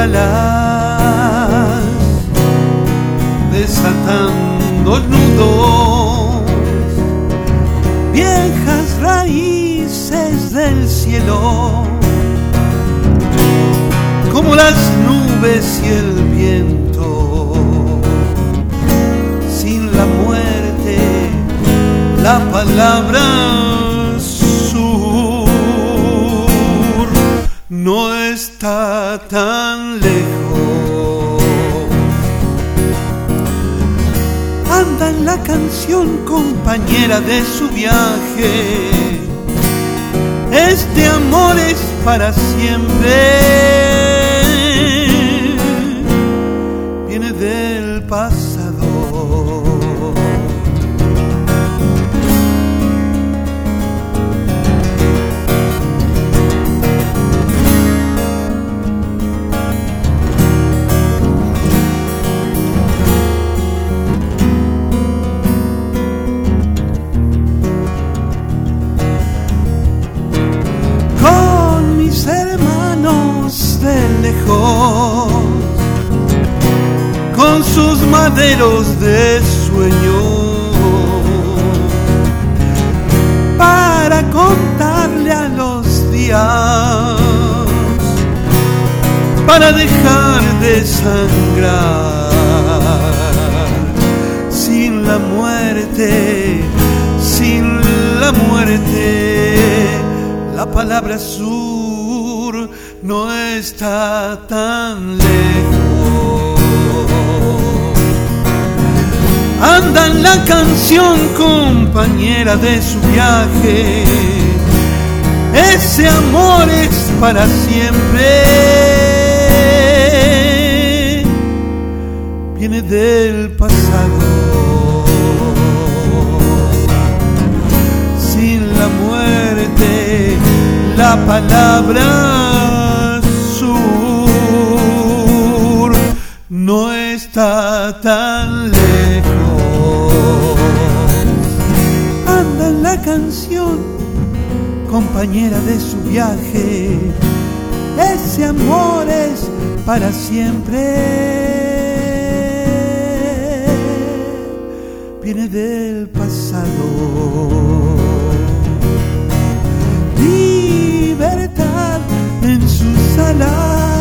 alas, desatando nudos, viejas raíces del cielo, como las nubes y el viento. Sin la muerte, la palabra sur no está tan lejos. Anda en la canción compañera de su viaje. Este amor es para siempre. Viene del pasado. Con mis hermanos de lejos, con sus maderos de sueño, para contarle a los días, para dejar de sangrar. Sin la muerte, sin la muerte, la palabra sur no está tan lejos. Anda en la canción compañera de su viaje. Ese amor es para siempre. Viene del pasado. Sin la muerte, la palabra sur no está tan lejos. Anda en la canción compañera de su viaje. Ese amor es para siempre. Viene del pasado. Libertad en sus alas,